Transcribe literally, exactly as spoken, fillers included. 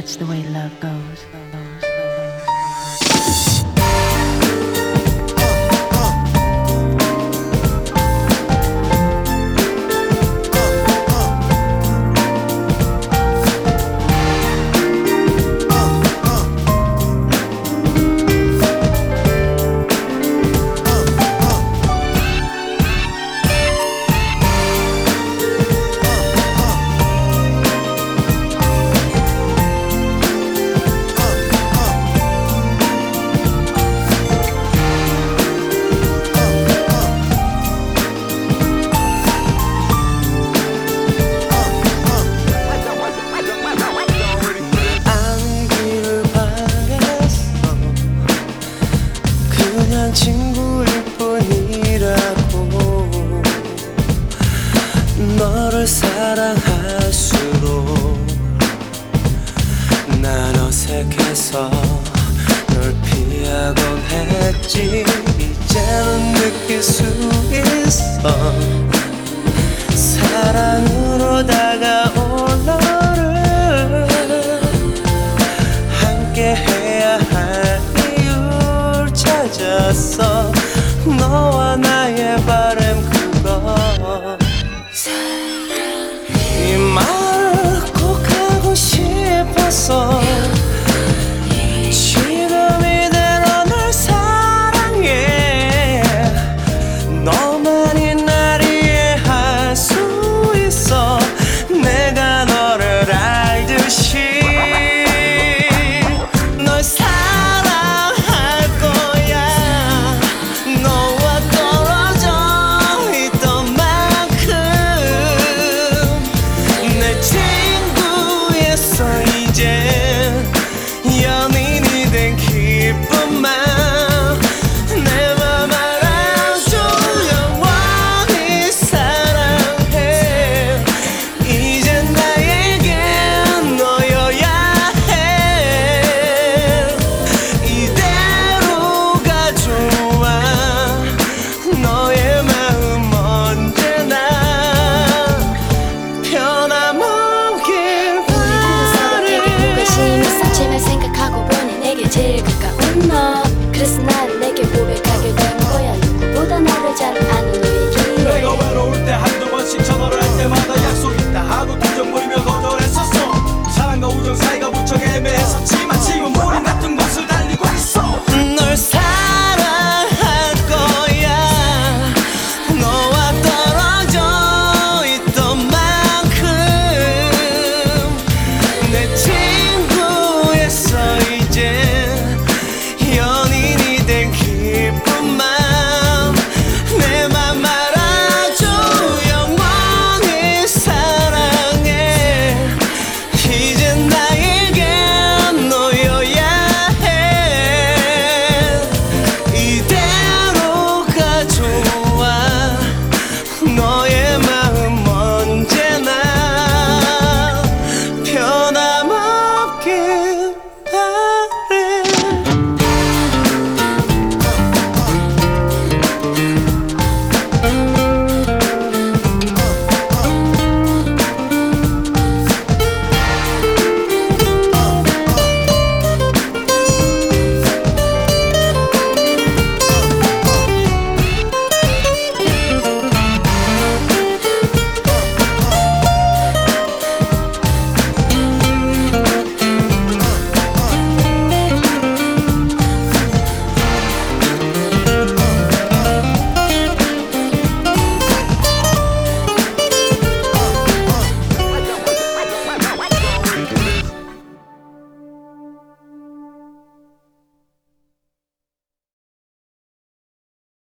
that's the way love goes. 그냥 친구일 뿐이라고 너를 사랑할수록 난 어색해서 널 피하곤 했지. 이제는 느낄 수 있어 사랑으로 다가올 너를 함께 해야 할 찾았어. 너와 나의 바람 그거 이 말 꼭 하고 싶었어. 지금 이대로 널 사랑해. 너만이 날 이해할 수 있어. 내가 너를 알듯이 널 사랑할 거야. 너와 떨어져 있던 만큼 내 친구였어. 이제 연인이 된 기쁨만 내 맘 알아줘. 영원히 사랑해. 이제 나에겐 너여야 해. 이대로가 좋아. 너의 마음 언제나 변함없길 바래. 호기심이 쌓치며 생각하고 보니 내게 제일 가까운 너. 그래서 나는 내게 고백하게 된 거야. 누구보다 나를 잘 아는 너에게. 내가 외로울 때 한두 번씩 전화를 할 때마다 약속 있다 하고 두 정 부리며 거절했었어. 사랑과 우정 사이가